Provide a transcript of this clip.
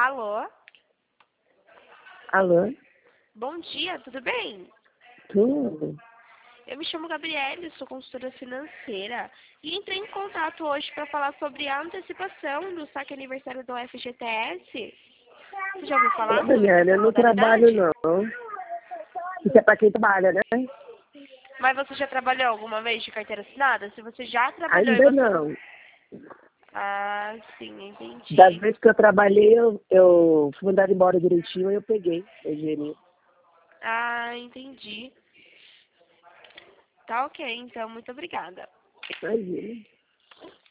Alô? Alô? Bom dia, tudo bem? Tudo? Eu me chamo Gabriele, sou consultora financeira e entrei em contato hoje para falar sobre a antecipação do saque aniversário do FGTS. Você já ouviu falar Ô, sobre Daniela, eu essa não trabalho, modalidade? não. Isso é pra quem trabalha, né? Mas você já trabalhou alguma vez de carteira assinada? Se você já trabalhou e Ainda você... não. Ah, sim, Das entendi. vezes que eu trabalhei, eu fui mandada embora direitinho e eu peguei o dinheirinho. Ah, entendi. Tá ok, então, muito obrigada. Imagina.